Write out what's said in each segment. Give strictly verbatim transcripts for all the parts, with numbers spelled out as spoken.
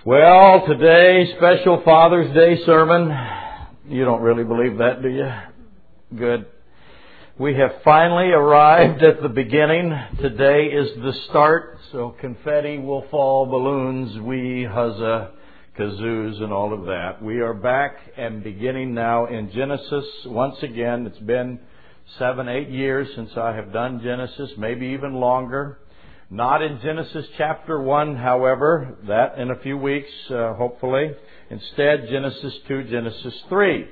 Well, today, special Father's Day sermon. You don't really believe that, do you? Good. We have finally arrived at the beginning. Today is the start, so confetti will fall, balloons, we huzza, kazoos, and all of that. We are back and beginning now in Genesis. Once again, it's been seven, eight years since I have done Genesis, maybe even longer. Not in Genesis chapter one, however, that in a few weeks, uh, hopefully. Instead, Genesis two, Genesis three.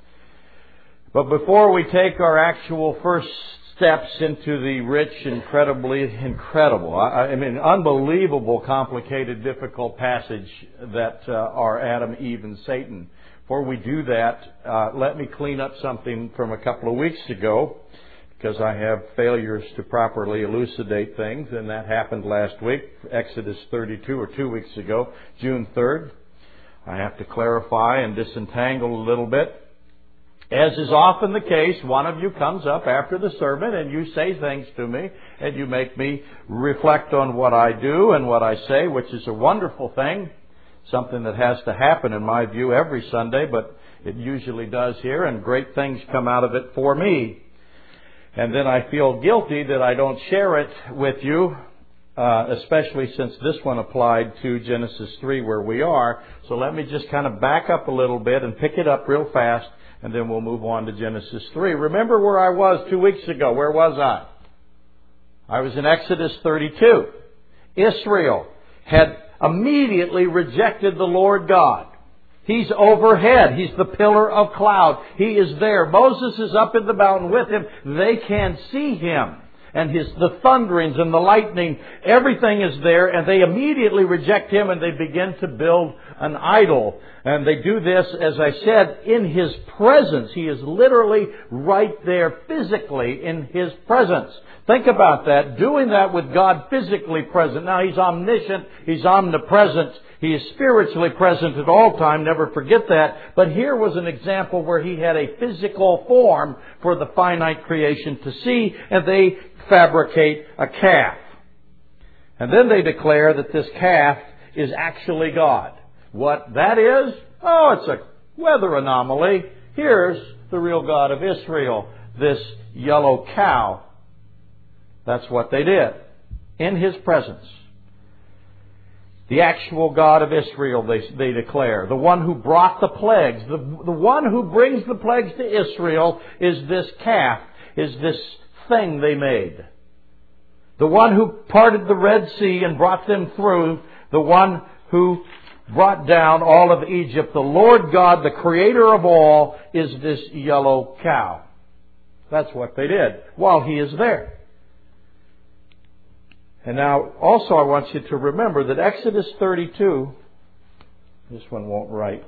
But before we take our actual first steps into the rich, incredibly incredible, I, I mean, unbelievable, complicated, difficult passage that uh, are Adam, Eve, and Satan. Before we do that, uh, let me clean up something from a couple of weeks ago, because I have failures to properly elucidate things, and that happened last week, Exodus thirty-two, or two weeks ago, June third. I have to clarify and disentangle a little bit. As is often the case, one of you comes up after the sermon and you say things to me, and you make me reflect on what I do and what I say, which is a wonderful thing, something that has to happen in my view every Sunday, but it usually does here, and great things come out of it for me. And then I feel guilty that I don't share it with you, uh, especially since this one applied to Genesis three where we are. So let me just kind of back up a little bit and pick it up real fast, and then we'll move on to Genesis three. Remember where I was two weeks ago. Where was I? I was in Exodus thirty-two. Israel had immediately rejected the Lord God. He's overhead. He's the pillar of cloud. He is there. Moses is up in the mountain with him. They can see him. And his the thunderings and the lightning, everything is there. And they immediately reject him and they begin to build an idol. And they do this, as I said, in his presence. He is literally right there physically in his presence. Think about that. Doing that with God physically present. Now, he's omniscient. He's omnipresent. He is spiritually present at all time. Never forget that. But here was an example where he had a physical form for the finite creation to see. And they fabricate a calf. And then they declare that this calf is actually God. What that is? Oh, it's a weather anomaly. Here's the real God of Israel, this yellow cow. That's what they did. In his presence. The actual God of Israel, they, they declare. The one who brought the plagues. The, the one who brings the plagues to Israel is this calf, is this thing they made. The one who parted the Red Sea and brought them through. The one who brought down all of Egypt. The Lord God, the creator of all, is this yellow cow. That's what they did while he is there. And now, also I want you to remember that Exodus thirty-two, this one won't write.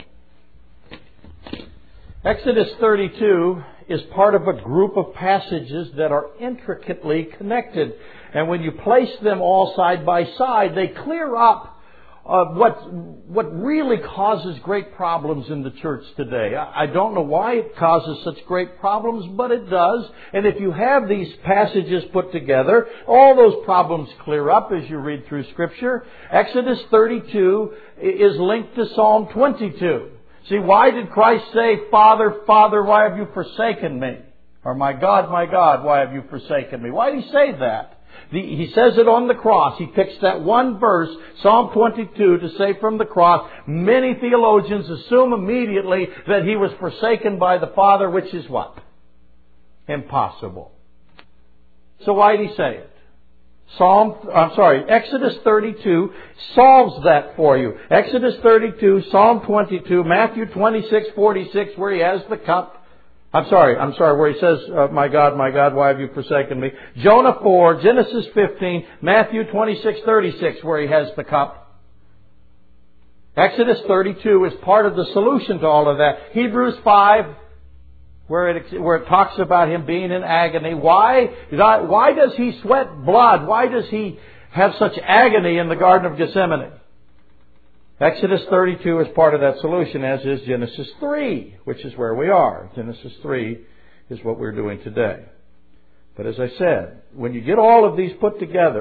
Exodus thirty-two is part of a group of passages that are intricately connected. And when you place them all side by side, they clear up Uh, what what really causes great problems in the church today. I, I don't know why it causes such great problems, but it does. And if you have these passages put together, all those problems clear up as you read through Scripture. Exodus thirty-two is linked to Psalm twenty-two. See, why did Christ say, Father, Father, why have you forsaken me? Or, my God, my God, why have you forsaken me? Why did he say that? The, he says it on the cross. He picks that one verse, Psalm twenty-two, to say from the cross. Many theologians assume immediately that he was forsaken by the Father, which is what? Impossible. So why did he say it? Psalm, I'm sorry, Exodus thirty-two solves that for you. Exodus thirty-two, Psalm twenty-two, Matthew twenty-six, forty-six, where he has the cup. I'm sorry, I'm sorry, where he says, uh, my God, my God, why have you forsaken me? Jonah four, Genesis fifteen, Matthew twenty-six, thirty-six, where he has the cup. Exodus thirty-two is part of the solution to all of that. Hebrews five, where it, where it talks about him being in agony. Why? Why does he sweat blood? Why does he have such agony in the Garden of Gethsemane? Exodus thirty-two is part of that solution, as is Genesis three, which is where we are. Genesis three is what we're doing today. But as I said, when you get all of these put together,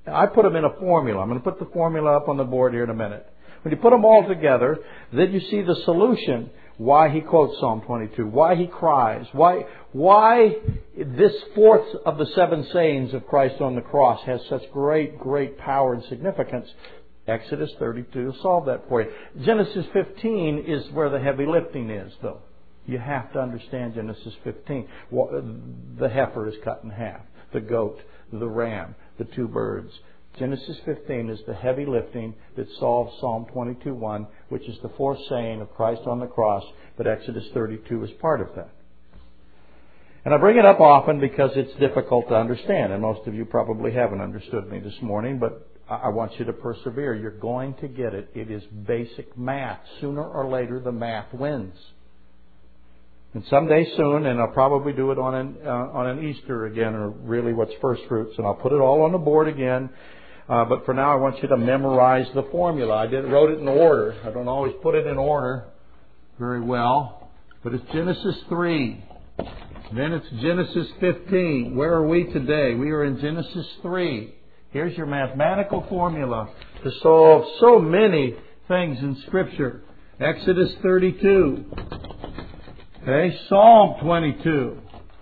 I put them in a formula. I'm going to put the formula up on the board here in a minute. When you put them all together, then you see the solution. Why he quotes Psalm twenty-two. Why he cries. Why, why this fourth of the seven sayings of Christ on the cross has such great, great power and significance. Exodus thirty-two will solve that for you. Genesis fifteen is where the heavy lifting is, though. You have to understand Genesis fifteen. The heifer is cut in half. The goat, the ram, the two birds. Genesis fifteen is the heavy lifting that solves Psalm twenty-two one, which is the fourth saying of Christ on the cross, but Exodus thirty-two is part of that. And I bring it up often because it's difficult to understand, and most of you probably haven't understood me this morning, but I want you to persevere. You're going to get it. It is basic math. Sooner or later, the math wins. And someday soon, and I'll probably do it on an, uh, on an Easter again, or really what's first fruits, and I'll put it all on the board again. Uh, but for now, I want you to memorize the formula. I did wrote it in order. I don't always put it in order very well. But it's Genesis three. Then it's Genesis fifteen. Where are we today? We are in Genesis three. Here's your mathematical formula to solve so many things in Scripture. Exodus thirty-two. Okay, Psalm twenty-two.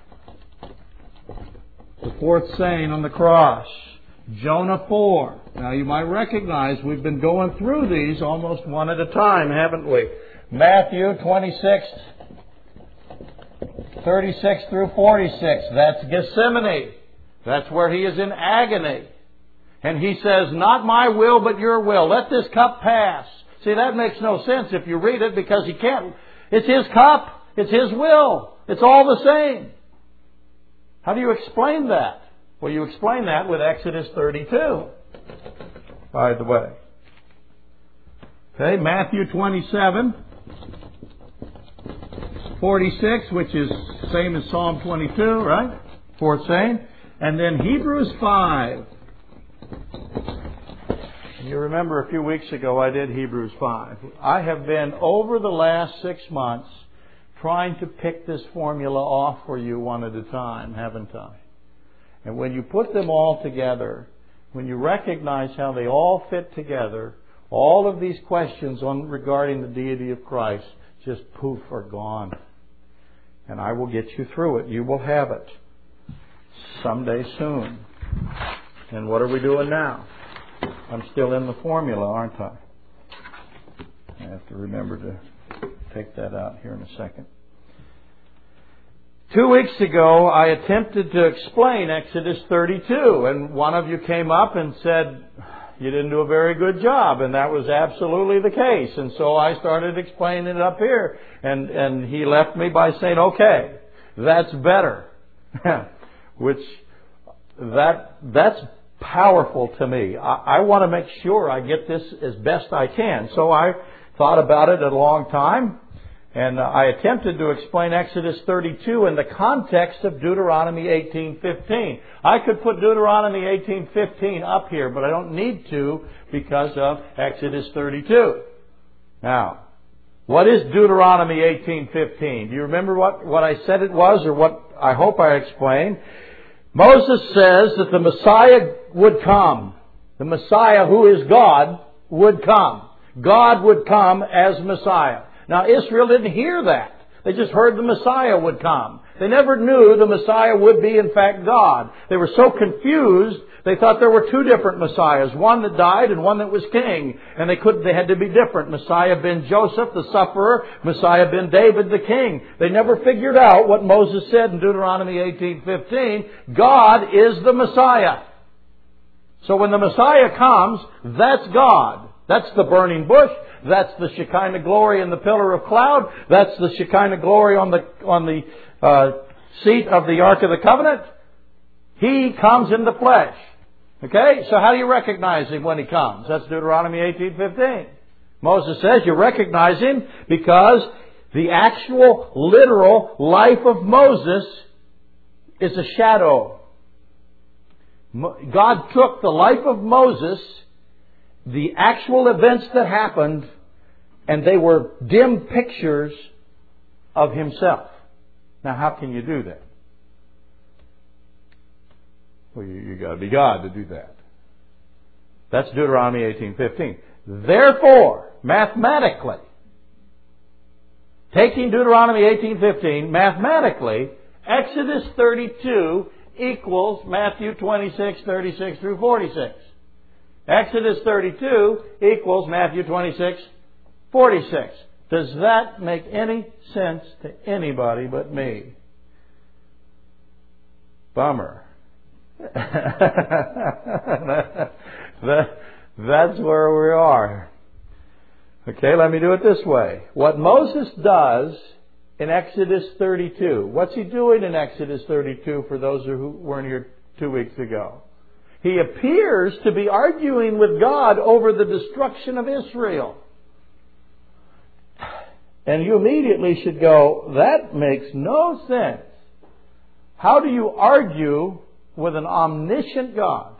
The fourth saying on the cross. Jonah four. Now you might recognize we've been going through these almost one at a time, haven't we? Matthew twenty-six, thirty-six through forty-six. That's Gethsemane. That's where he is in agony. And he says, not my will, but your will. Let this cup pass. See, that makes no sense if you read it, because he can't. It's his cup. It's his will. It's all the same. How do you explain that? Well, you explain that with Exodus thirty-two, by the way. Okay, Matthew twenty-seven, forty-six, which is same as Psalm twenty-two, right? Fourth saying. And then Hebrews five. You remember a few weeks ago I did Hebrews five. I have been over the last six months trying to pick this formula off for you one at a time, haven't I? And when you put them all together, when you recognize how they all fit together, all of these questions on regarding the deity of Christ just poof are gone. And I will get you through it. You will have it someday soon. And what are we doing now? I'm still in the formula, aren't I? I have to remember to take that out here in a second. Two weeks ago, I attempted to explain Exodus thirty-two, and one of you came up and said, you didn't do a very good job, and that was absolutely the case. And so I started explaining it up here, and, and he left me by saying, okay, that's better. Which, that that's powerful to me. I, I want to make sure I get this as best I can. So I thought about it a long time. And I attempted to explain Exodus thirty-two in the context of Deuteronomy eighteen fifteen. I could put Deuteronomy eighteen fifteen up here, but I don't need to because of Exodus thirty-two. Now, what is Deuteronomy eighteen fifteen? Do you remember what, what I said it was, or what I hope I explained? Moses says that the Messiah would come. The Messiah, who is God, would come. God would come as Messiah. Now, Israel didn't hear that. They just heard the Messiah would come. They never knew the Messiah would be, in fact, God. They were so confused, they thought there were two different Messiahs, one that died and one that was king. And they couldn't, they had to be different. Messiah ben Joseph, the sufferer, Messiah ben David, the king. They never figured out what Moses said in Deuteronomy eighteen fifteen. God is the Messiah. So when the Messiah comes, that's God. That's the burning bush. That's the Shekinah glory in the pillar of cloud. That's the Shekinah glory on the on the uh, seat of the Ark of the Covenant. He comes in the flesh. Okay? So how do you recognize Him when He comes? That's Deuteronomy eighteen fifteen. Moses says you recognize Him because the actual, literal life of Moses is a shadow. God took the life of Moses, the actual events that happened, and they were dim pictures of Himself. Now, how can you do that? Well, you, you got to be God to do that. That's Deuteronomy eighteen fifteen. Therefore, mathematically, taking Deuteronomy eighteen fifteen, mathematically, Exodus thirty-two equals Matthew twenty-six, thirty-six through forty-six. Exodus thirty-two equals Matthew twenty-six, forty-six. Does that make any sense to anybody but me? Bummer. that, that's where we are. Okay, let me do it this way. What Moses does in Exodus thirty-two, what's he doing in Exodus thirty-two for those who weren't here two weeks ago? He appears to be arguing with God over the destruction of Israel. And you immediately should go, that makes no sense. How do you argue with an omniscient God?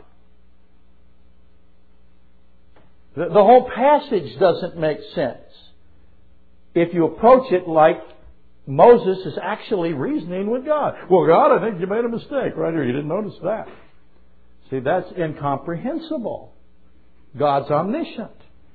The, the whole passage doesn't make sense if you approach it like Moses is actually reasoning with God. Well, God, I think you made a mistake right here. You didn't notice that. See, that's incomprehensible. God's omniscient.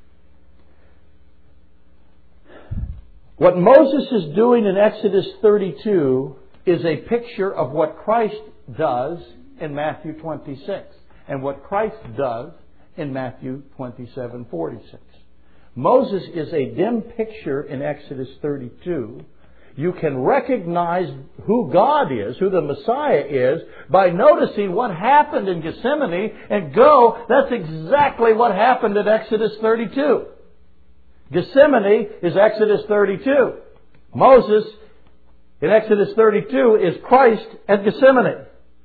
What Moses is doing in Exodus thirty-two is a picture of what Christ does in Matthew twenty-six and what Christ does in Matthew twenty-seven forty-six. Moses is a dim picture in Exodus thirty-two. You can recognize who God is, who the Messiah is, by noticing what happened in Gethsemane and go, that's exactly what happened in Exodus thirty-two. Gethsemane is Exodus thirty-two. Moses in Exodus thirty-two is Christ at Gethsemane.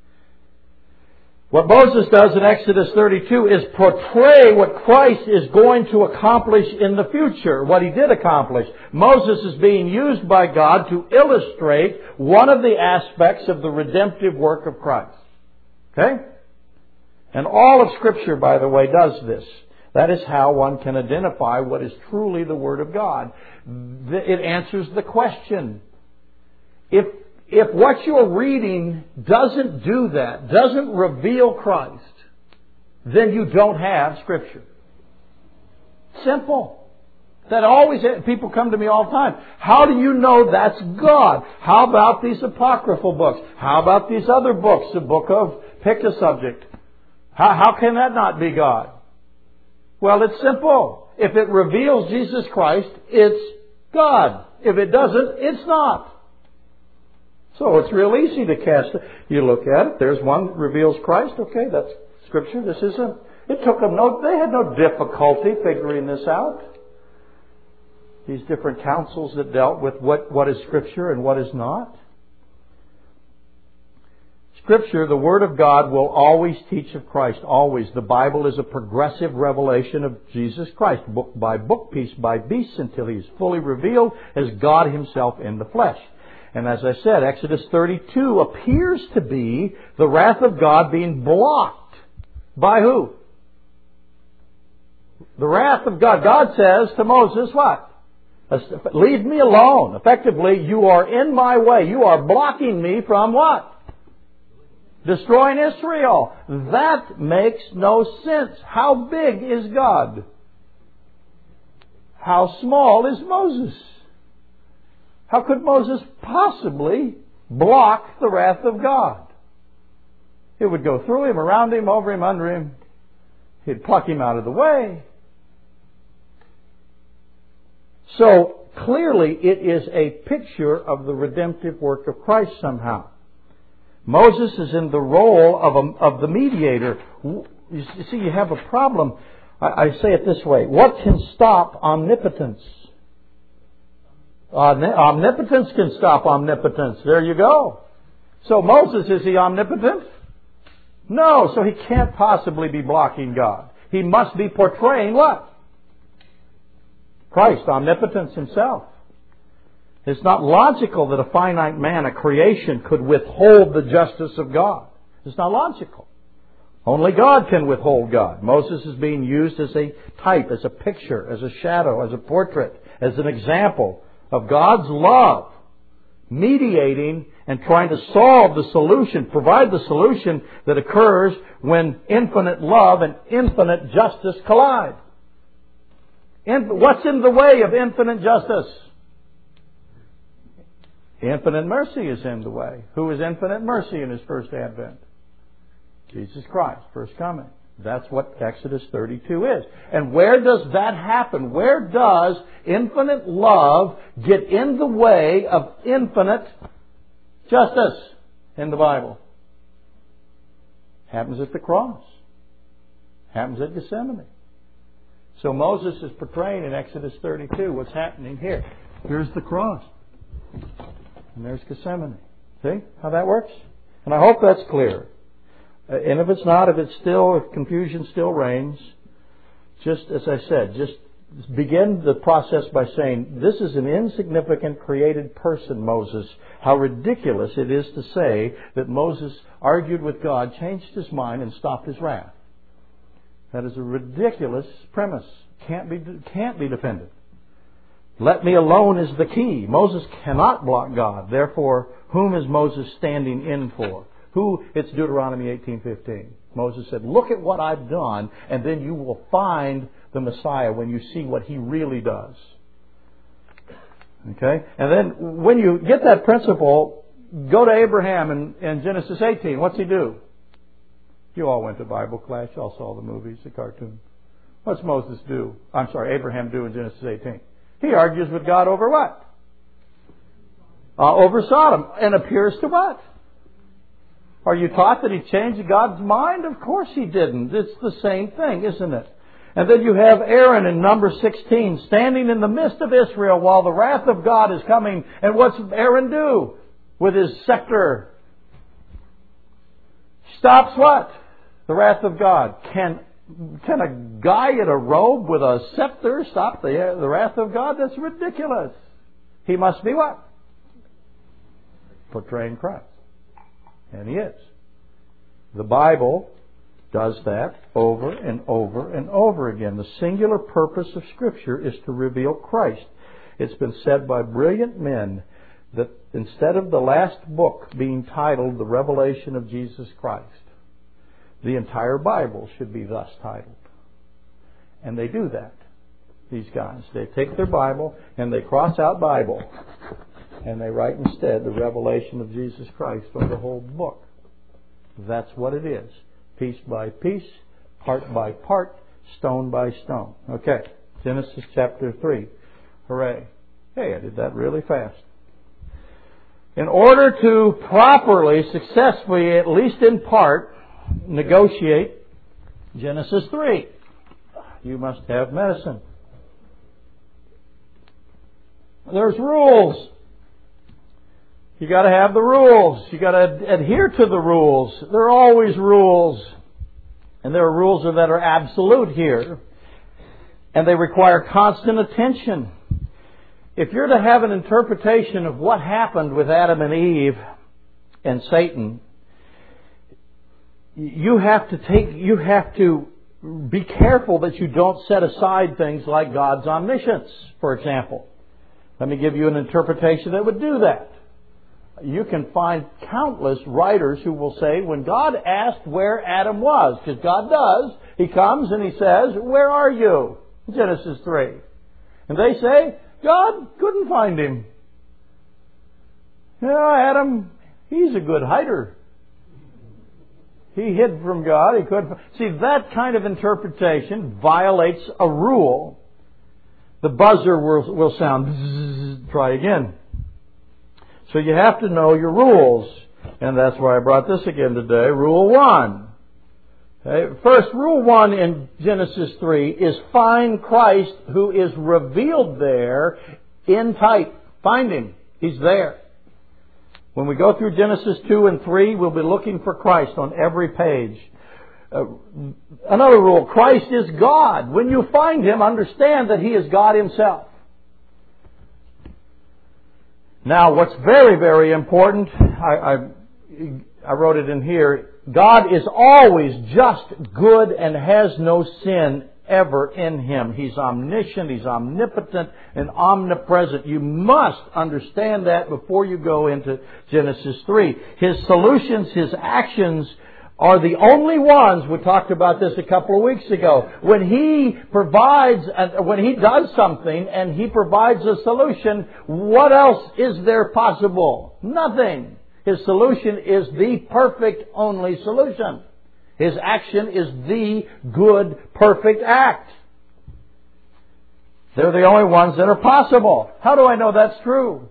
What Moses does in Exodus thirty-two is portray what Christ is going to accomplish in the future, what He did accomplish. Moses is being used by God to illustrate one of the aspects of the redemptive work of Christ. Okay? And all of Scripture, by the way, does this. That is how one can identify what is truly the Word of God. It answers the question. If, if what you're reading doesn't do that, doesn't reveal Christ, then you don't have Scripture. Simple. That always, people come to me all the time. How do you know that's God? How about these apocryphal books? How about these other books? The book of, pick a subject. How, how can that not be God? Well, it's simple. If it reveals Jesus Christ, it's God. If it doesn't, it's not. So it's real easy to cast it. You look at it, there's one that reveals Christ. Okay, that's Scripture. This isn't. It took them no, they had no difficulty figuring this out. These different councils that dealt with what, what is Scripture and what is not. Scripture, the Word of God, will always teach of Christ. Always. The Bible is a progressive revelation of Jesus Christ, book by book, piece by piece, until He is fully revealed as God Himself in the flesh. And as I said, Exodus thirty-two appears to be the wrath of God being blocked. By who? The wrath of God. God says to Moses, what? Leave me alone. Effectively, you are in my way. You are blocking me from what? Destroying Israel. That makes no sense. How big is God? How small is Moses? How could Moses possibly block the wrath of God? It would go through him, around him, over him, under him. He'd pluck him out of the way. So, clearly it is a picture of the redemptive work of Christ somehow. Moses is in the role of, a, of the mediator. You see, you have a problem. I, I say it this way. What can stop omnipotence? Omnipotence can stop omnipotence. There you go. So Moses, is he omnipotent? No, so he can't possibly be blocking God. He must be portraying what? Christ, omnipotence Himself. It's not logical that a finite man, a creation, could withhold the justice of God. It's not logical. Only God can withhold God. Moses is being used as a type, as a picture, as a shadow, as a portrait, as an example of God's love mediating and trying to solve the solution, provide the solution that occurs when infinite love and infinite justice collide. What's in the way of infinite justice? Infinite mercy is in the way. Who is infinite mercy in His first advent? Jesus Christ, first coming. That's what Exodus thirty-two is. And where does that happen? Where does infinite love get in the way of infinite justice in the Bible? Happens at the cross. Happens at Gethsemane. So Moses is portraying in Exodus thirty-two what's happening here. Here's the cross. And there's Gethsemane. See how that works? And I hope that's clear. And if it's not, if it's still, if confusion still reigns, just as I said, just begin the process by saying, this is an insignificant created person, Moses. How ridiculous it is to say that Moses argued with God, changed his mind, and stopped his wrath. That is a ridiculous premise. Can't be, can't be defended. Let me alone is the key. Moses cannot block God. Therefore, whom is Moses standing in for? Who? It's Deuteronomy eighteen fifteen. Moses said, look at what I've done, and then you will find the Messiah when you see what He really does. Okay? And then when you get that principle, go to Abraham in, in Genesis eighteen. What's he do? You all went to Bible class. You all saw the movies, the cartoon. What's Moses do? I'm sorry, Abraham do in Genesis eighteen? He argues with God over what? Uh, over Sodom. And appears to what? Are you taught that he changed God's mind? Of course he didn't. It's the same thing, isn't it? And then you have Aaron in number sixteen standing in the midst of Israel while the wrath of God is coming. And what's Aaron do with his scepter? Stops what? The wrath of God. Can can a guy in a robe with a scepter stop the, the wrath of God? That's ridiculous. He must be what? Portraying Christ. And he is. The Bible does that over and over and over again. The singular purpose of Scripture is to reveal Christ. It's been said by brilliant men that instead of the last book being titled The Revelation of Jesus Christ, the entire Bible should be thus titled. And they do that, these guys. They take their Bible and they cross out Bible. And they write instead the revelation of Jesus Christ on the whole book. That's what it is. Piece by piece, part by part, stone by stone. Okay, Genesis chapter three. Hooray. Hey, I did that really fast. In order to properly, successfully, at least in part, negotiate Genesis three, you must have medicine. There's rules. You got to have the rules. You got to adhere to the rules. There are always rules. And there are rules that are absolute here. And they require constant attention. If you're to have an interpretation of what happened with Adam and Eve and Satan, you have to take, you have to be careful that you don't set aside things like God's omniscience, for example. Let me give you an interpretation that would do that. You can find countless writers who will say, when God asked where Adam was, because God does, He comes and He says, where are you? Genesis three. And they say, God couldn't find him. Yeah, Adam, he's a good hider. He hid from God. He couldn't. See, that kind of interpretation violates a rule. The buzzer will, will sound. Bzzz, try again. So you have to know your rules. And that's why I brought this again today. Rule one. Okay. First, rule one in Genesis three is find Christ who is revealed there in type. Find Him. He's there. When we go through Genesis two and three, we'll be looking for Christ on every page. Uh, another rule, Christ is God. When you find Him, understand that He is God Himself. Now, what's very, very important, I, I, I wrote it in here, God is always just, good, and has no sin ever in Him. He's omniscient, He's omnipotent, and omnipresent. You must understand that before you go into Genesis three. His solutions, His actions are the only ones, we talked about this a couple of weeks ago, when He provides, when He does something and He provides a solution, what else is there possible? Nothing. His solution is the perfect only solution. His action is the good, perfect act. They're the only ones that are possible. How do I know that's true?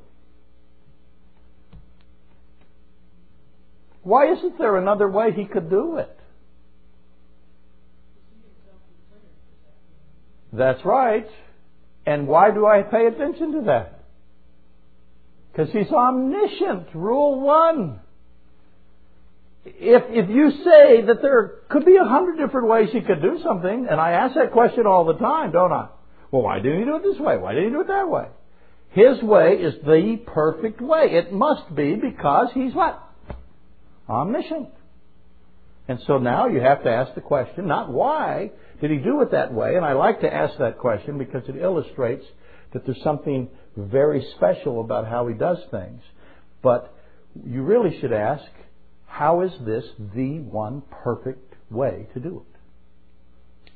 Why isn't there another way He could do it? That's right. And why do I pay attention to that? Because He's omniscient. Rule one. If if you say that there could be a hundred different ways He could do something, and I ask that question all the time, don't I? Well, why didn't He do it this way? Why didn't He do it that way? His way is the perfect way. It must be because He's what? Omniscient. And so now you have to ask the question, not why did He do it that way? And I like to ask that question because it illustrates that there's something very special about how He does things. But you really should ask, how is this the one perfect way to do it?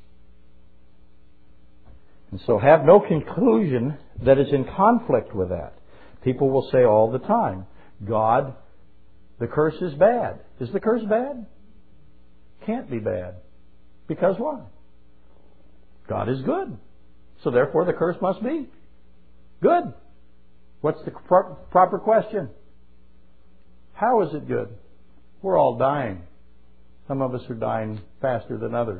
And so have no conclusion that is in conflict with that. People will say all the time, God, the curse is bad. Is the curse bad? Can't be bad. Because why? God is good. So therefore the curse must be good. What's the pro- proper question? How is it good? We're all dying. Some of us are dying faster than others.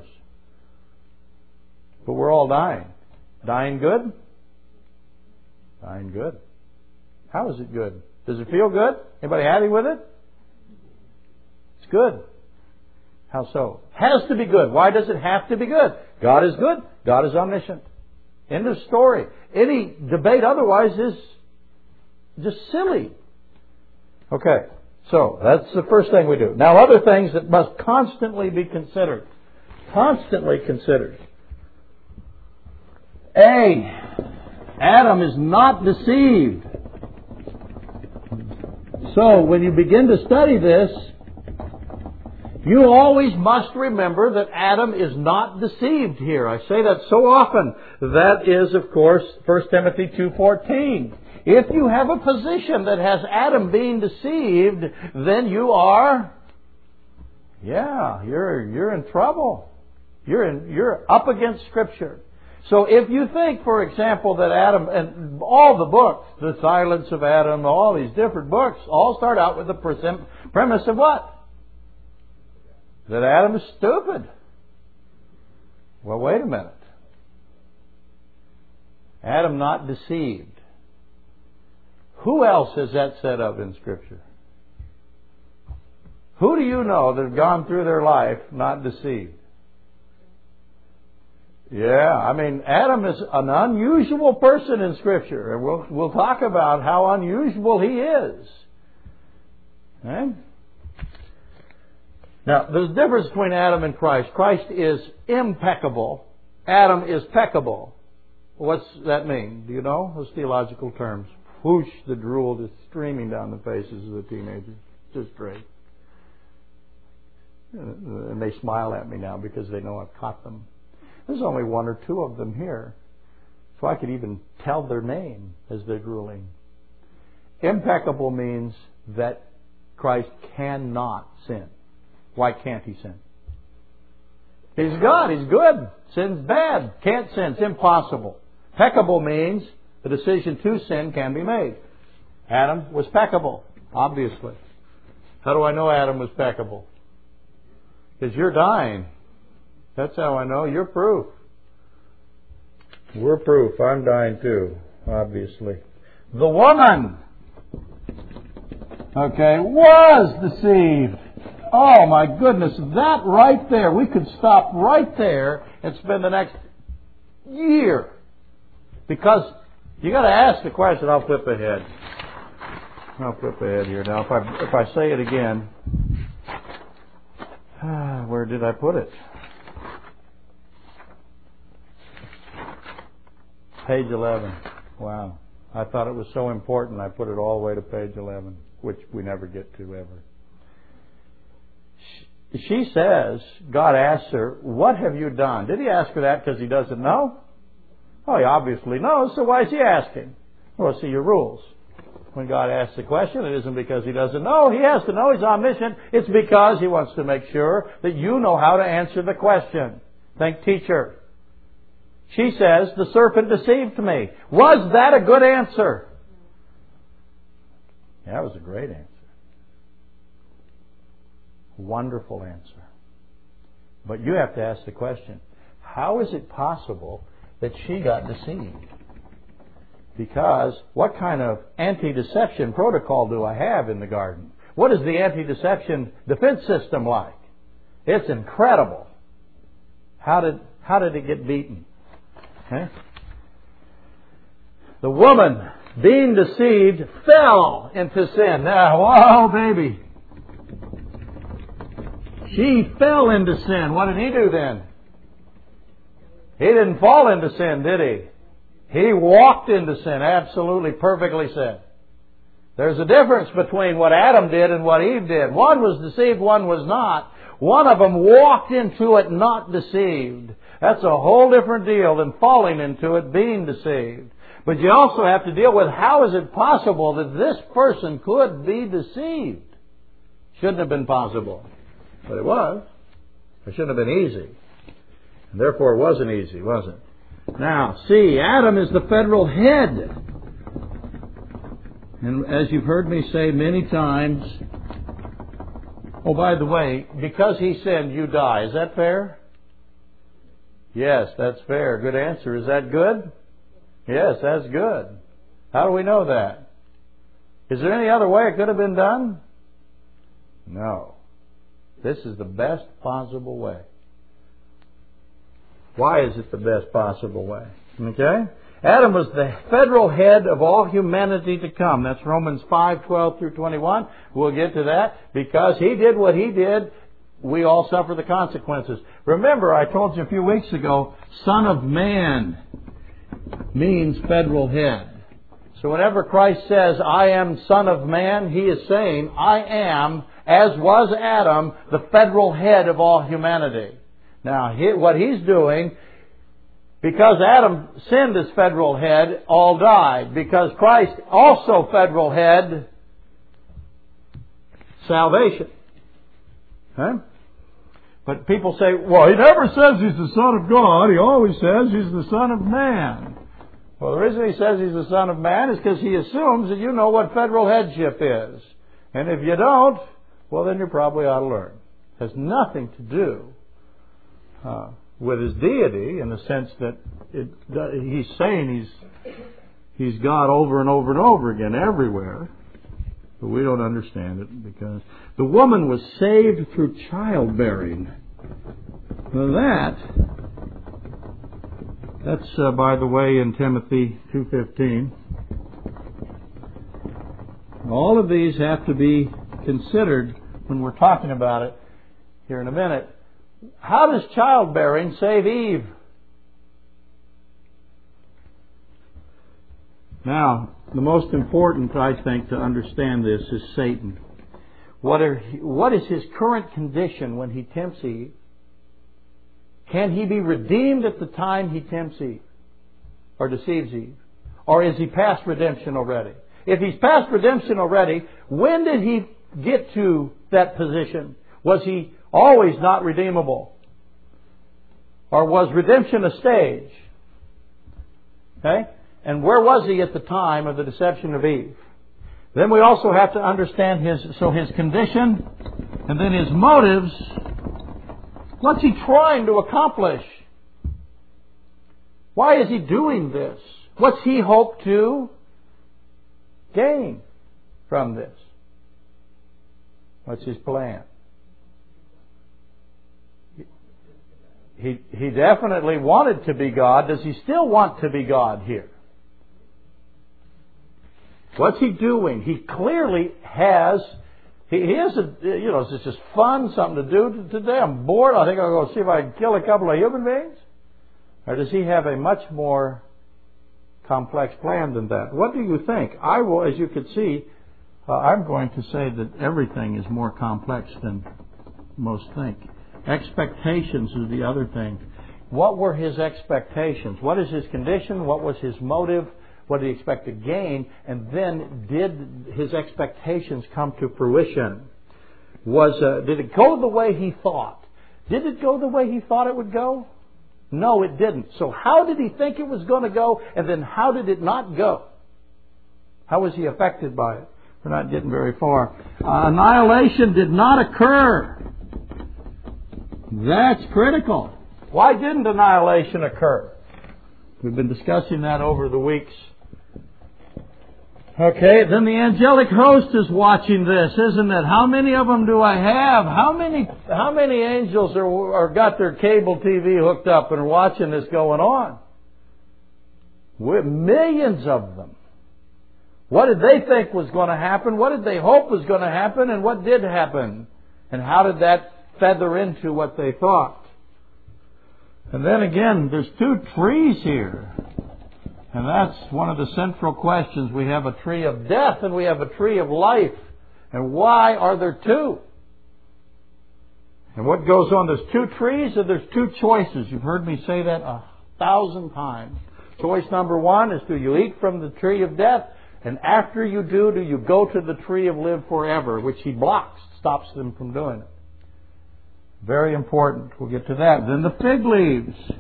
But we're all dying. Dying good? Dying good. How is it good? Does it feel good? Anybody happy with it? It's good. How so? Has to be good. Why does it have to be good? God is good. God is omniscient. End of story. Any debate otherwise is just silly. Okay. So, that's the first thing we do. Now, other things that must constantly be considered. Constantly considered. A. Adam is not deceived. So, when you begin to study this, you always must remember that Adam is not deceived here. I say that so often. That is, of course, First Timothy two fourteen. If you have a position that has Adam being deceived, then you are, yeah, you're you're in trouble. You're in, you're up against Scripture. So if you think, for example, that Adam, and all the books, The Silence of Adam, all these different books, all start out with the premise of what? That Adam is stupid. Well, wait a minute. Adam not deceived. Who else has that said of in Scripture? Who do you know that have gone through their life not deceived? Yeah, I mean, Adam is an unusual person in Scripture, and we'll we'll talk about how unusual he is. Okay? Now, there's a difference between Adam and Christ. Christ is impeccable. Adam is peccable. What's that mean? Do you know those theological terms? Whoosh, the drool is streaming down the faces of the teenagers. Just great. And they smile at me now because they know I've caught them. There's only one or two of them here. So I could even tell their name as they're drooling. Impeccable means that Christ cannot sin. Why can't He sin? He's God. He's good. Sin's bad. Can't sin. It's impossible. Peccable means the decision to sin can be made. Adam was peccable, obviously. How do I know Adam was peccable? Because you're dying. That's how I know. You're proof. We're proof. I'm dying too, obviously. The woman, okay, was deceived. Oh my goodness, that right there, we could stop right there and spend the next year. Because you got to ask the question. I'll flip ahead. I'll flip ahead here now. If I if I say it again, where did I put it? Page eleven. Wow. I thought it was so important I put it all the way to page eleven, which we never get to ever. She says, God asks her, what have you done? Did he ask her that because he doesn't know? Oh, he obviously knows, so why is he asking? Well, see your rules. When God asks a question, it isn't because he doesn't know. He has to know. He's omniscient. It's because he wants to make sure that you know how to answer the question. Think teacher. She says, the serpent deceived me. Was that a good answer? Yeah, that was a great answer. Wonderful answer. But you have to ask the question, how is it possible that she got deceived? Because what kind of anti-deception protocol do I have in the garden? What is the anti-deception defense system like? It's incredible. How did, how did it get beaten? Okay? The woman, being deceived, fell into sin. Now, whoa, baby. She fell into sin. What did he do then? He didn't fall into sin, did he? He walked into sin. Absolutely, perfectly said. There's a difference between what Adam did and what Eve did. One was deceived, one was not. One of them walked into it not deceived. That's a whole different deal than falling into it being deceived. But you also have to deal with how is it possible that this person could be deceived? Shouldn't have been possible. But it was. It shouldn't have been easy. And therefore it wasn't easy, was it? Now, see, Adam is the federal head. And as you've heard me say many times, oh, by the way, because he sinned, you die. Is that fair? Yes, that's fair. Good answer. Is that good? Yes, that's good. How do we know that? Is there any other way it could have been done? No. This is the best possible way. Why is it the best possible way? Okay? Adam was the federal head of all humanity to come. That's Romans five, twelve through twenty-one. We'll get to that. Because he did what he did, we all suffer the consequences. Remember, I told you a few weeks ago, Son of Man means federal head. So whenever Christ says, I am Son of Man, he is saying, I am, as was Adam, the federal head of all humanity. Now, he, what he's doing, because Adam sinned as federal head, all died. Because Christ also federal head, salvation. Huh? But people say, well, he never says he's the Son of God. He always says he's the Son of Man. Well, the reason he says he's the Son of Man is because he assumes that you know what federal headship is. And if you don't, well, then you probably ought to learn. It has nothing to do uh, with his deity in the sense that it, he's saying he's he's God over and over and over again everywhere. But we don't understand it because the woman was saved through childbearing. Now that, that's, uh, by the way, in Timothy two fifteen. All of these have to be considered when we're talking about it here in a minute. How does childbearing save Eve? Now, the most important, I think, to understand this is Satan. What, are, what is his current condition when he tempts Eve? Can he be redeemed at the time he tempts Eve or deceives Eve? Or is he past redemption already? If he's past redemption already, when did he get to that position? Was he always not redeemable? Or was redemption a stage? Okay? And where was he at the time of the deception of Eve? Then we also have to understand his, so his condition and then his motives. What's he trying to accomplish? Why is he doing this? What's he hope to gain from this? What's his plan? He, he definitely wanted to be God. Does he still want to be God here? What's he doing? He clearly has, he, he has a, you know, it's just fun, something to do today. I'm bored. I think I'll go see if I can kill a couple of human beings. Or does he have a much more complex plan than that. What do you think? I will, as you can see, uh, I'm going to say that everything is more complex than most think. Expectations is the other thing. What were his expectations? What is his condition? What was his motive? What did he expect to gain? And then, did his expectations come to fruition? Was uh, did it go the way he thought? Did it go the way he thought it would go? No, it didn't. So how did he think it was going to go? And then how did it not go? How was he affected by it? We're not getting very far. Uh, annihilation did not occur. That's critical. Why didn't annihilation occur? We've been discussing that over the weeks. Okay, then the angelic host is watching this, isn't it? How many of them do I have? How many how many angels are, are got their cable T V hooked up and are watching this going on? We're millions of them. What did they think was going to happen? What did they hope was going to happen? And what did happen? And how did that feather into what they thought? And then again, there's two trees here. And that's one of the central questions. We have a tree of death and we have a tree of life. And why are there two? And what goes on? There's two trees and there's two choices. You've heard me say that a thousand times. Choice number one is, do you eat from the tree of death? And after you do, do you go to the tree of live forever, which he blocks, stops them from doing it. Very important. We'll get to that. Then the fig leaves.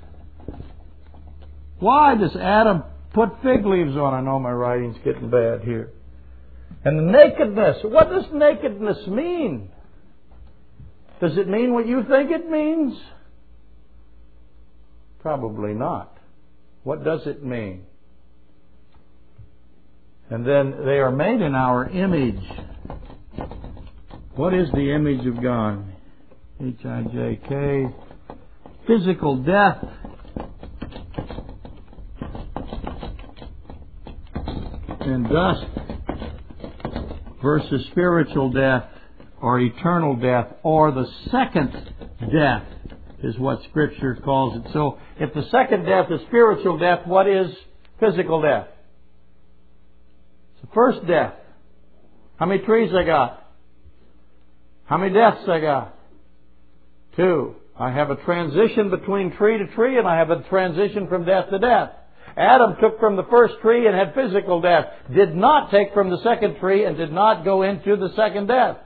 Why does Adam put fig leaves on? I know my writing's getting bad here. And the nakedness. What does nakedness mean? Does it mean what you think it means? Probably not. What does it mean? And then they are made in our image. What is the image of God? H I J K. Physical death. And dust versus spiritual death or eternal death or the second death is what Scripture calls it. So if the second death is spiritual death, what is physical death? It's the first death. How many trees I got? How many deaths I got? Two. I have a transition between tree to tree and I have a transition from death to death. Adam took from the first tree and had physical death. Did not take from the second tree and did not go into the second death.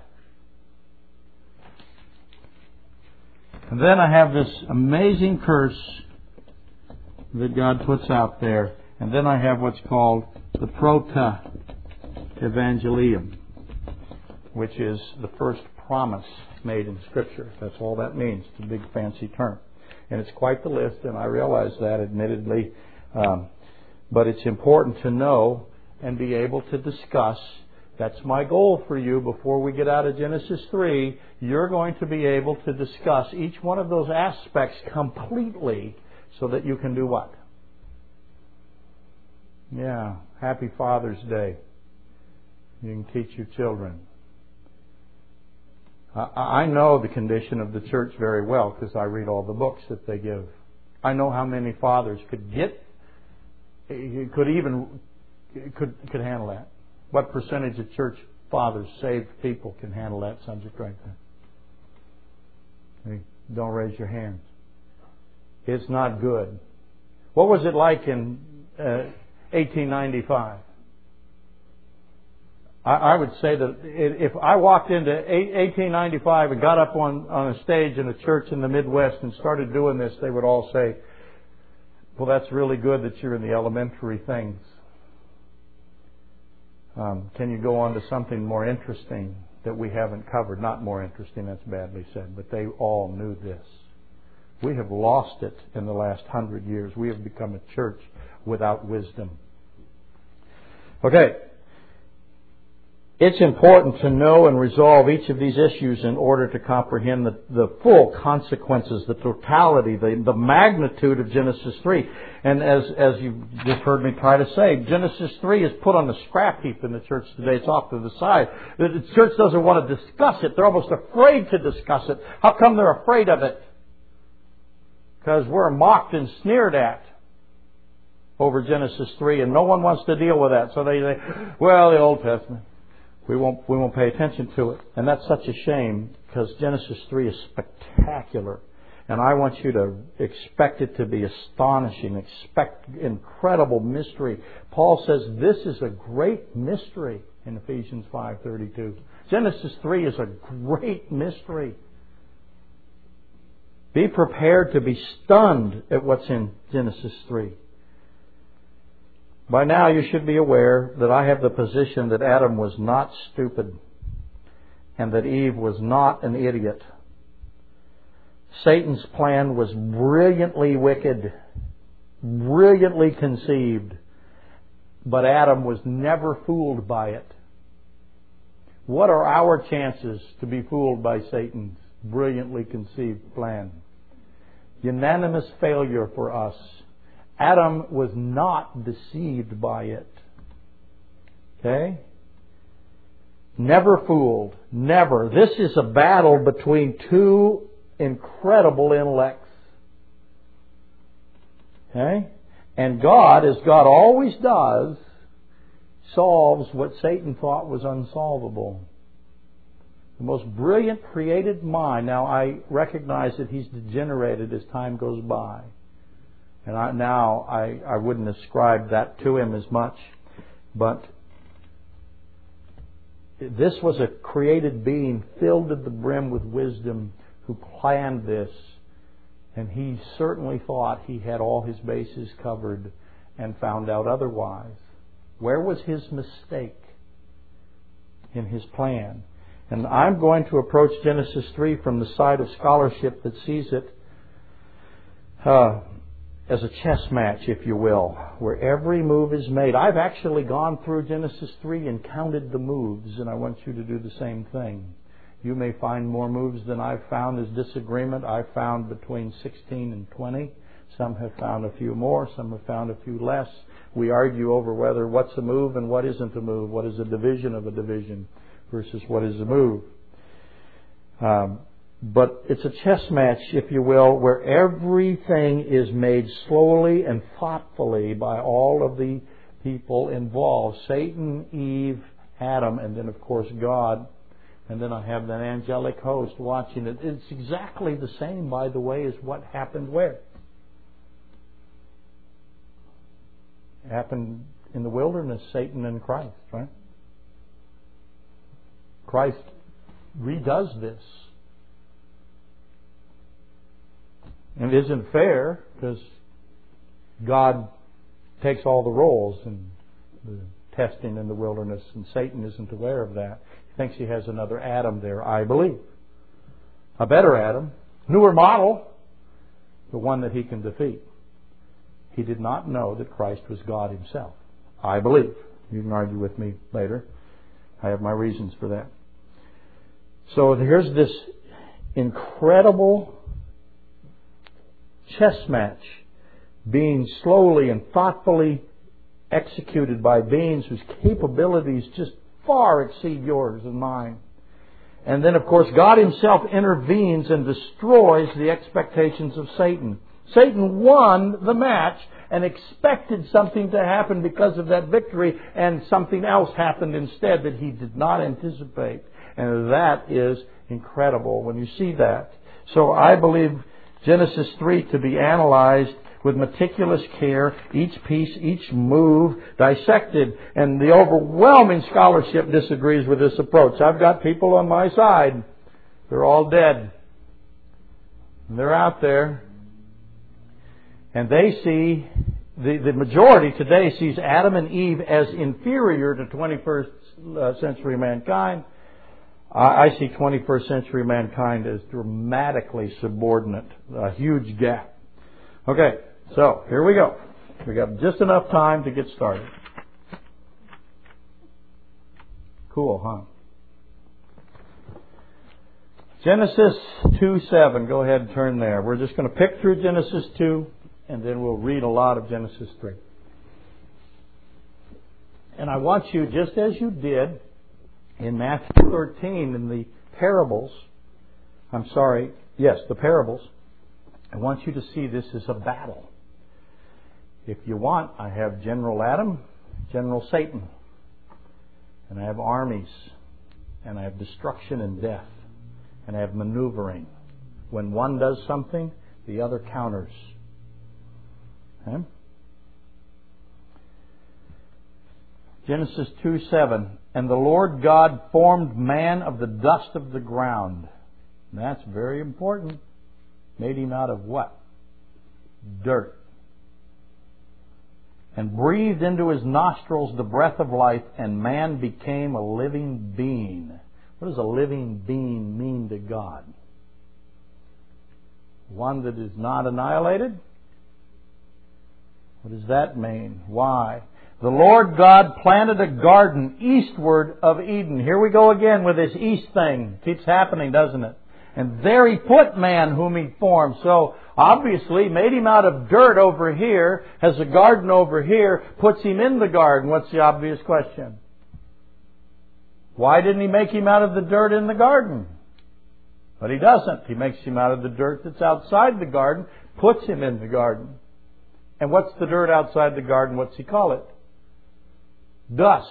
And then I have this amazing curse that God puts out there. And then I have what's called the proto-evangelium, which is the first promise made in Scripture. That's all that means. It's a big fancy term. And it's quite the list, and I realize that, admittedly. Um, but it's important to know and be able to discuss. That's my goal for you before we get out of Genesis three. You're going to be able to discuss each one of those aspects completely so that you can do what? Yeah, happy Father's Day. You can teach your children. I know the condition of the church very well because I read all the books that they give. I know how many fathers could get, could even, could could handle that. What percentage of church fathers, saved people, can handle that subject right there? Don't raise your hands. It's not good. What was it like in uh, eighteen ninety-five? I, I would say that if I walked into eighteen ninety-five and got up on, on a stage in a church in the Midwest and started doing this, they would all say, well, that's really good that you're in the elementary things. Um, can you go on to something more interesting that we haven't covered? Not more interesting, that's badly said, but they all knew this. We have lost it in the last hundred years. We have become a church without wisdom. Okay. It's important to know and resolve each of these issues in order to comprehend the, the full consequences, the totality, the, the magnitude of Genesis three. And as, as you've just heard me try to say, Genesis three is put on the scrap heap in the church today. It's off to the side. The church doesn't want to discuss it. They're almost afraid to discuss it. How come they're afraid of it? Because we're mocked and sneered at. over Genesis three, and no one wants to deal with that. So they say, well, the Old Testament, we won't, we won't pay attention to it. And that's such a shame, because Genesis three is spectacular. And I want you to expect it to be astonishing, expect incredible mystery. Paul says this is a great mystery in Ephesians five thirty-two. Genesis three is a great mystery. Be prepared to be stunned at what's in Genesis three. By now you should be aware that I have the position that Adam was not stupid and that Eve was not an idiot. Satan's plan was brilliantly wicked, brilliantly conceived, but Adam was never fooled by it. What are our chances to be fooled by Satan's brilliantly conceived plan? Unanimous failure for us. Adam was not deceived by it. Okay? Never fooled. Never. This is a battle between two incredible intellects. Okay? And God, as God always does, solves what Satan thought was unsolvable. The most brilliant created mind. Now, I recognize that he's degenerated as time goes by. And I, now, I, I wouldn't ascribe that to him as much. But this was a created being filled to the brim with wisdom who planned this. And he certainly thought he had all his bases covered and found out otherwise. Where was his mistake in his plan? And I'm going to approach Genesis three from the side of scholarship that sees it uh, as a chess match, if you will, where every move is made. I've actually gone through Genesis three and counted the moves, and I want you to do the same thing. You may find more moves than I've found as disagreement. I've found between sixteen and twenty. Some have found a few more. Some have found a few less. We argue over whether what's a move and what isn't a move. What is a division of a division versus what is a move. Um, but it's a chess match, if you will, where everything is made slowly and thoughtfully by all of the people involved. Satan, Eve, Adam, and then, of course, God. And then I have that angelic host watching it. It's exactly the same, by the way, as what happened where? It happened in the wilderness, Satan and Christ, right? Christ redoes this. And it isn't fair because God takes all the roles in the testing in the wilderness, and Satan isn't aware of that. He thinks he has another Adam there, I believe. A better Adam, newer model, the one that he can defeat. He did not know that Christ was God himself, I believe. You can argue with me later. I have my reasons for that. So here's this incredible chess match being slowly and thoughtfully executed by beings whose capabilities just far exceed yours and mine. And then, of course, God himself intervenes and destroys the expectations of Satan. Satan won the match and expected something to happen because of that victory, and something else happened instead that he did not anticipate. And that is incredible when you see that. So I believe Genesis three to be analyzed with meticulous care, each piece, each move dissected. And the overwhelming scholarship disagrees with this approach. I've got people on my side. They're all dead. They're out there. And they see, the, the majority today sees Adam and Eve as inferior to twenty-first century mankind. I see twenty-first century mankind as dramatically subordinate. A huge gap. Okay, so here we go. We got just enough time to get started. Cool, huh? Genesis two seven. Go ahead and turn there. We're just going to pick through Genesis two, and then we'll read a lot of Genesis three. And I want you, just as you did in Matthew thirteen, in the parables, I'm sorry, yes, the parables, I want you to see this as a battle. If you want, I have General Adam, General Satan. And I have armies. And I have destruction and death. And I have maneuvering. When one does something, the other counters. Okay? Genesis two seven. And the Lord God formed man of the dust of the ground. And that's very important. Made him out of what? Dirt. And breathed into his nostrils the breath of life, and man became a living being. What does a living being mean to God? One that is not annihilated? What does that mean? Why? The Lord God planted a garden eastward of Eden. Here we go again with this east thing. Keeps happening, doesn't it? And there he put man whom he formed. So obviously made him out of dirt over here, has a garden over here, puts him in the garden. What's the obvious question? Why didn't he make him out of the dirt in the garden? But he doesn't. He makes him out of the dirt that's outside the garden, puts him in the garden. And what's the dirt outside the garden? What's he call it? Dust.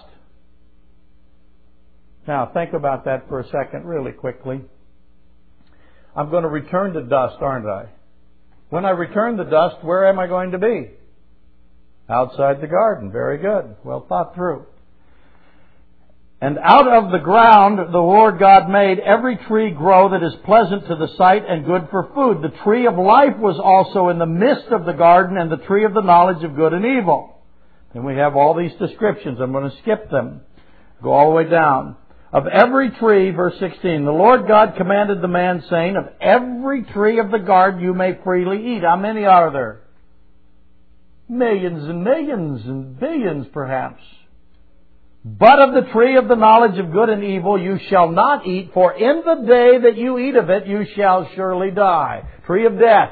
Now think about that for a second really quickly. I'm going to return to dust, aren't I? When I return to dust, where am I going to be? Outside the garden. Very good. Well thought through. And out of the ground the Lord God made every tree grow that is pleasant to the sight and good for food. The tree of life was also in the midst of the garden, and the tree of the knowledge of good and evil. And we have all these descriptions. I'm going to skip them. Go all the way down. Of every tree, verse sixteen, the Lord God commanded the man, saying, of every tree of the garden you may freely eat. How many are there? Millions and millions and billions perhaps. But of the tree of the knowledge of good and evil you shall not eat, for in the day that you eat of it you shall surely die. Tree of death.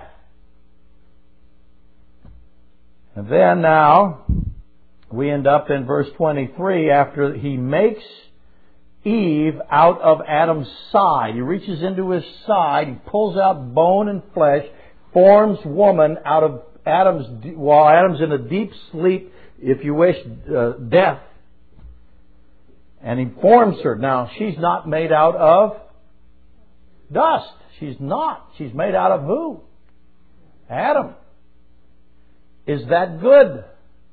And then now we end up in verse twenty-three, after he makes Eve out of Adam's side. He reaches into his side, he pulls out bone and flesh, forms woman out of Adam's, while Adam's in a deep sleep, if you wish, uh, death. And he forms her. Now, she's not made out of dust. She's not. She's made out of who? Adam. Is that good?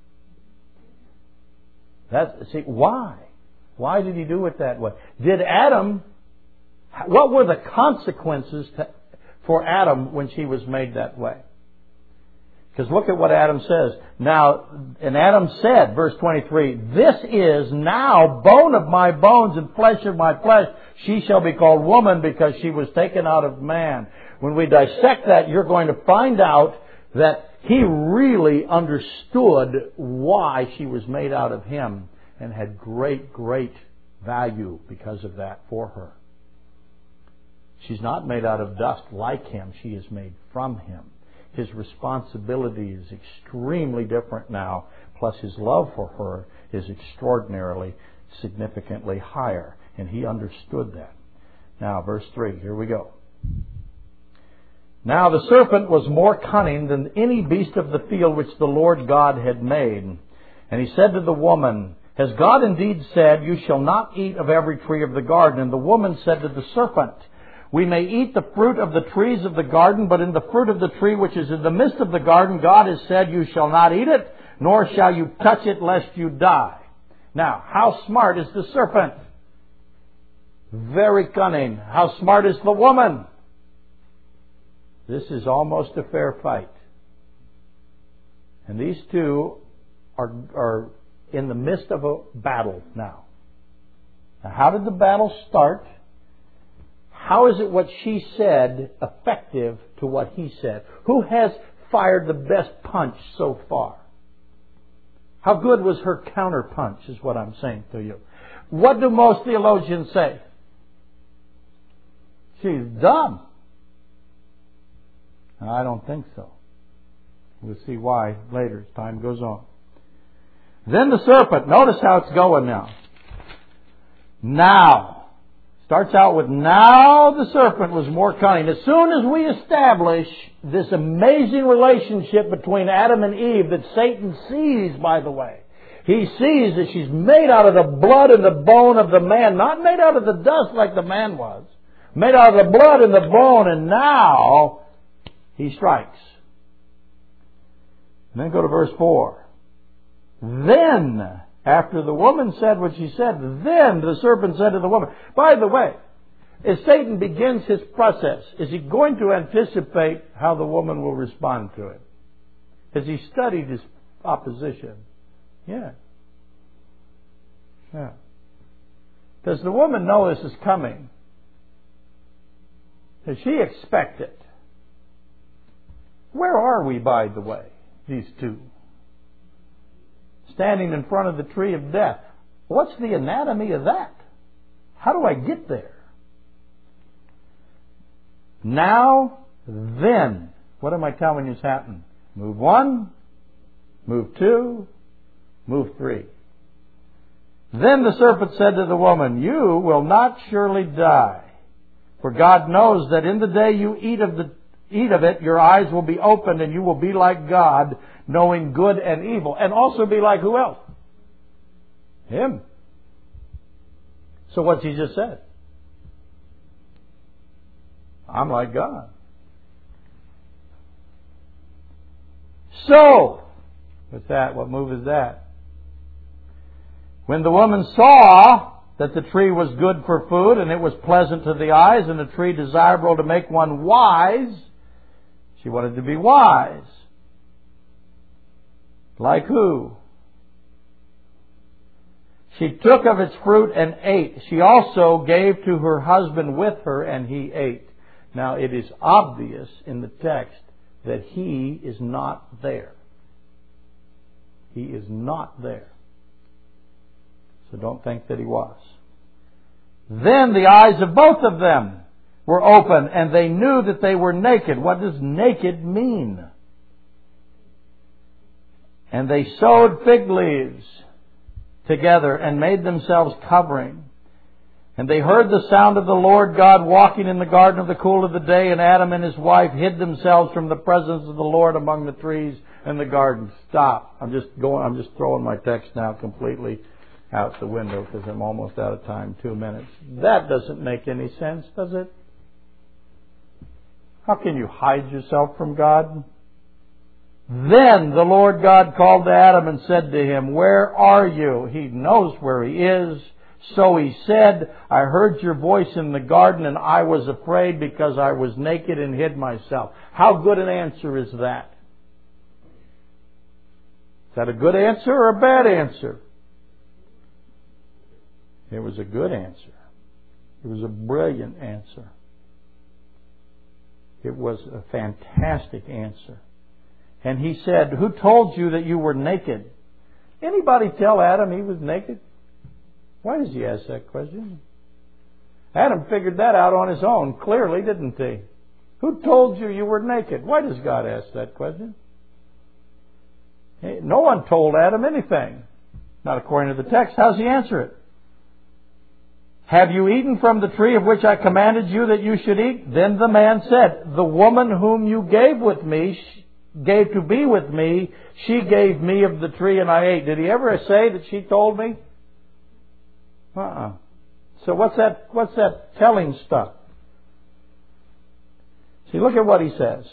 That's, see, why? Why did he do it that way? Did Adam, what were the consequences to, for Adam when she was made that way? Because look at what Adam says. Now, and Adam said, verse twenty-three, this is now bone of my bones and flesh of my flesh. She shall be called woman because she was taken out of man. When we dissect that, you're going to find out that he really understood why she was made out of him, and had great, great value because of that for her. She's not made out of dust like him. She is made from him. His responsibility is extremely different now, plus his love for her is extraordinarily, significantly higher. And he understood that. Now, verse three, here we go. Now the serpent was more cunning than any beast of the field which the Lord God had made. And he said to the woman, has God indeed said, you shall not eat of every tree of the garden? And the woman said to the serpent, we may eat the fruit of the trees of the garden, but in the fruit of the tree which is in the midst of the garden, God has said, you shall not eat it, nor shall you touch it, lest you die. Now, how smart is the serpent? Very cunning. How smart is the woman? This is almost a fair fight. And these two are, are in the midst of a battle now. Now, how did the battle start? How is it what she said effective to what he said? Who has fired the best punch so far? How good was her counter punch is what I'm saying to you. What do most theologians say? She's dumb. I don't think so. We'll see why later as time goes on. Then the serpent, notice how it's going now. Now. Starts out with, now the serpent was more cunning. As soon as we establish this amazing relationship between Adam and Eve that Satan sees, by the way. He sees that she's made out of the blood and the bone of the man, not made out of the dust like the man was. Made out of the blood and the bone, and now he strikes. And then go to verse four. Then, after the woman said what she said, then the serpent said to the woman. By the way, as Satan begins his process, is he going to anticipate how the woman will respond to it? Has he studied his opposition? Yeah. Yeah. Does the woman know this is coming? Does she expect it? Where are we, by the way, these two? Standing in front of the tree of death. What's the anatomy of that? How do I get there? Now, then. What am I telling you has happened? Move one, move two, move three. Then the serpent said to the woman, you will not surely die. For God knows that in the day you eat of the eat of it, your eyes will be opened and you will be like God, knowing good and evil. And also be like who else? Him. So what's he just said? I'm like God. So, what's that? What move is that? When the woman saw that the tree was good for food, and it was pleasant to the eyes, and the tree desirable to make one wise, she wanted to be wise. Like who? She took of its fruit and ate. She also gave to her husband with her, and he ate. Now it is obvious in the text that he is not there. He is not there. So don't think that he was. Then the eyes of both of them were open, and they knew that they were naked. What does naked mean? And they sewed fig leaves together and made themselves covering. And they heard the sound of the Lord God walking in the garden of the cool of the day, and Adam and his wife hid themselves from the presence of the Lord among the trees in the garden. Stop. I'm just going, I'm just throwing my text now completely out the window because I'm almost out of time. Two minutes. That doesn't make any sense, does it? How can you hide yourself from God? Then the Lord God called to Adam and said to him, where are you? He knows where he is. So he said, I heard your voice in the garden and I was afraid because I was naked and hid myself. How good an answer is that? Is that a good answer or a bad answer? It was a good answer. It was a brilliant answer. It was a fantastic answer. And he said, who told you that you were naked? Anybody tell Adam he was naked? Why does he ask that question? Adam figured that out on his own, clearly, didn't he? Who told you you were naked? Why does God ask that question? No one told Adam anything. Not according to the text. How's he answer it? Have you eaten from the tree of which I commanded you that you should eat? Then the man said, the woman whom you gave with me, gave to be with me, she gave me of the tree and I ate. Did he ever say that she told me? Uh-uh. So what's that, what's that telling stuff? See, look at what he says.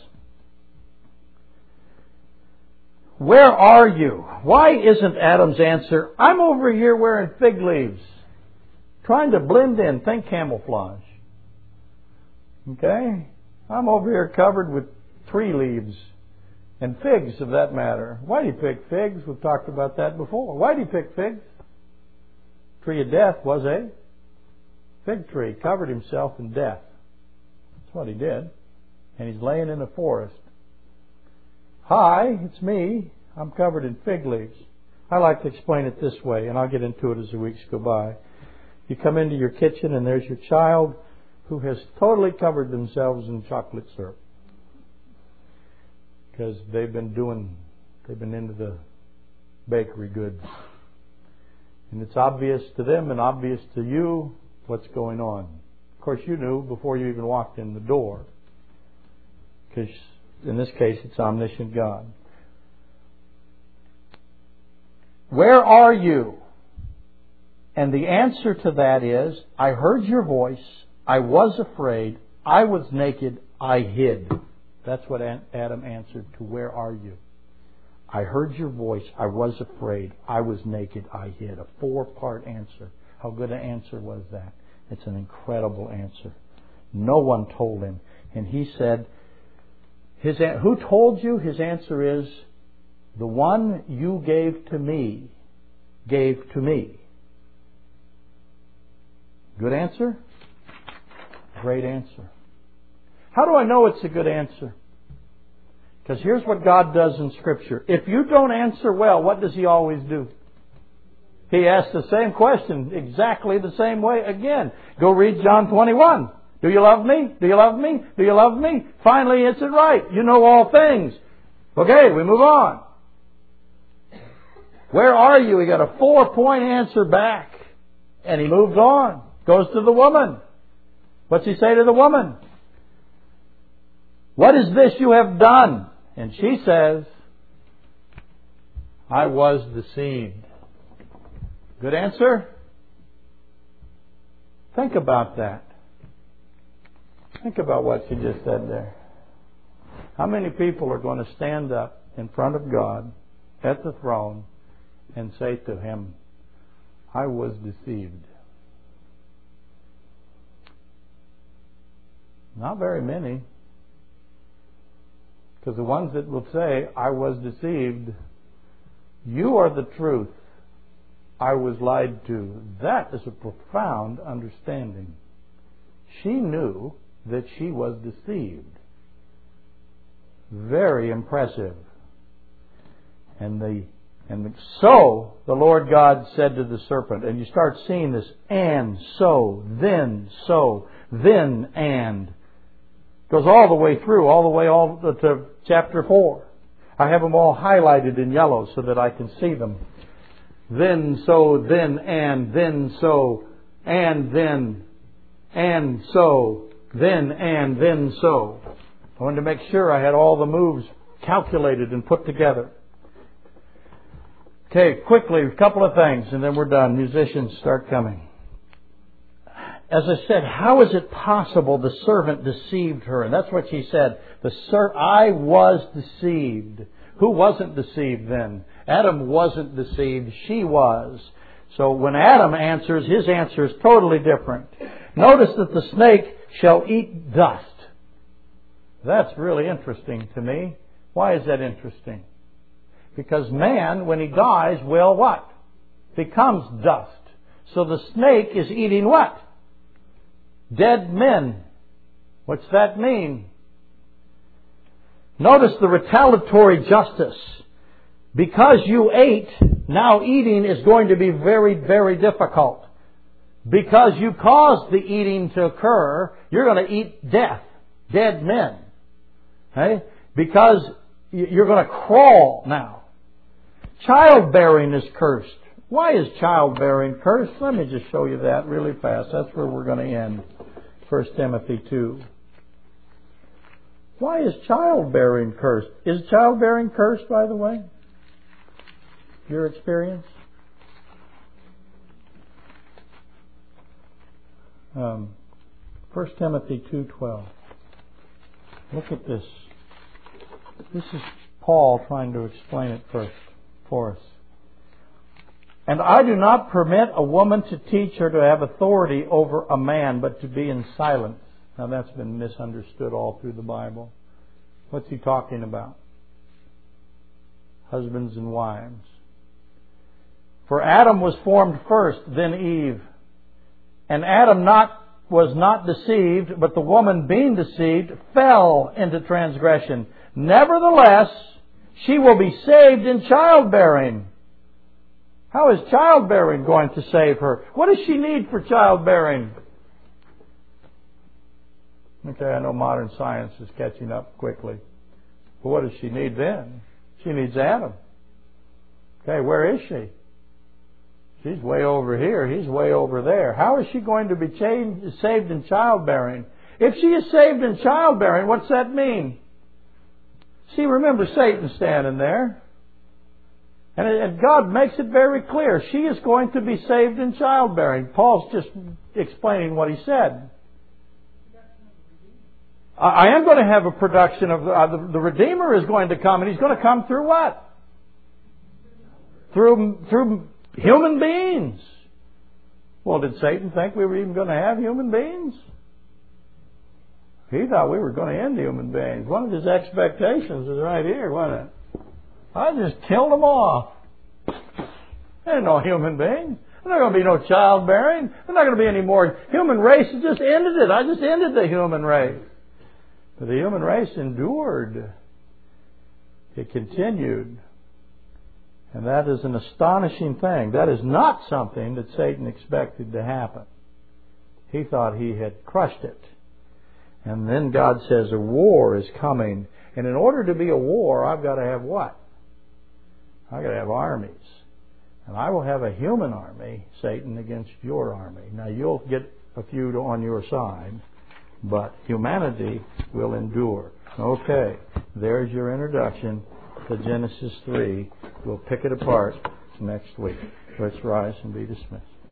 Where are you? Why isn't Adam's answer, I'm over here wearing fig leaves, trying to blend in, think camouflage. Okay? I'm over here covered with tree leaves and figs, of that matter. Why did he pick figs? We've talked about that before. Why did he pick figs? Tree of death was a fig tree. Covered himself in death. That's what he did. And he's laying in a forest. Hi, it's me. I'm covered in fig leaves. I like to explain it this way, and I'll get into it as the weeks go by. You come into your kitchen and there's your child who has totally covered themselves in chocolate syrup. Because they've been doing, they've been into the bakery goods. And it's obvious to them and obvious to you what's going on. course, you knew before you even walked in the door. Because in this case, it's omniscient God. Where are you? And the answer to that is, I heard your voice, I was afraid, I was naked, I hid. That's what Adam answered to where are you? I heard your voice, I was afraid, I was naked, I hid. A four-part answer. How good an answer was that? It's an incredible answer. No one told him. And he said, his, who told you? His answer is, the one you gave to me gave to me. Good answer? Great answer. How do I know it's a good answer? Because here's what God does in Scripture. If you don't answer well, what does He always do? He asks the same question exactly the same way again. Go read John twenty-one. Do you love me? Do you love me? Do you love me? Finally, it's it right. You know all things. Okay, we move on. Where are you? He got a four-point answer back. And he moved on. Goes to the woman. What's he say to the woman? What is this you have done? And she says, I was deceived. Good answer? Think about that. Think about what she just said there. How many people are going to stand up in front of God at the throne and say to Him, I was deceived? Not very many. Because the ones that will say, I was deceived, you are the truth, I was lied to. That is a profound understanding. She knew that she was deceived. Very impressive. And the and the, so the Lord God said to the serpent, and you start seeing this, and so, then so, then and. Goes all the way through, all the way all to chapter four. I have them all highlighted in yellow so that I can see them. Then so, then and, then so, and then, and so, then and, then so. I wanted to make sure I had all the moves calculated and put together. Okay, quickly, a couple of things and then we're done. Musicians start coming. As I said, how is it possible the servant deceived her? And that's what she said. The ser- I was deceived. Who wasn't deceived then? Adam wasn't deceived. She was. So when Adam answers, his answer is totally different. Notice that the snake shall eat dust. That's really interesting to me. Why is that interesting? Because man, when he dies, will what? Becomes dust. So the snake is eating what? Dead men. What's that mean? Notice the retaliatory justice. Because you ate, now eating is going to be very, very difficult. Because you caused the eating to occur, you're going to eat death, dead men. Okay? Because you're going to crawl now. Childbearing is cursed. Why is childbearing cursed? Let me just show you that really fast. That's where we're going to end. First Timothy two. Why is childbearing cursed? Is childbearing cursed, by the way? Your experience? Um, First Timothy two twelve. Look at this. This is Paul trying to explain it first for us. And I do not permit a woman to teach her to have authority over a man, but to be in silence. Now that's been misunderstood all through the Bible. What's he talking about? Husbands and wives. For Adam was formed first, then Eve. And Adam not was not deceived, but the woman being deceived fell into transgression. Nevertheless, she will be saved in childbearing. How is childbearing going to save her? What does she need for childbearing? Okay, I know modern science is catching up quickly. But what does she need then? She needs Adam. Okay, where is she? She's way over here. He's way over there. How is she going to be changed, saved in childbearing? If she is saved in childbearing, what's that mean? See, remember Satan standing there. And, and God makes it very clear. She is going to be saved in childbearing. Paul's just explaining what he said. I am going to have a production of... Uh, the, the Redeemer is going to come, and He's going to come through what? Through, through human beings. Well, did Satan think we were even going to have human beings? He thought we were going to end human beings. One of his expectations is right here, wasn't it? I just killed them off. There ain't no human beings. There's not going to be no childbearing. There's not going to be any more. Human race has just ended it. I just ended the human race. But the human race endured. It continued. And that is an astonishing thing. That is not something that Satan expected to happen. He thought he had crushed it. And then God says a war is coming. And in order to be a war, I've got to have what? I've got to have armies. And I will have a human army, Satan, against your army. Now you'll get a few on your side, but humanity will endure. Okay, there's your introduction to Genesis three. We'll pick it apart next week. Let's rise and be dismissed.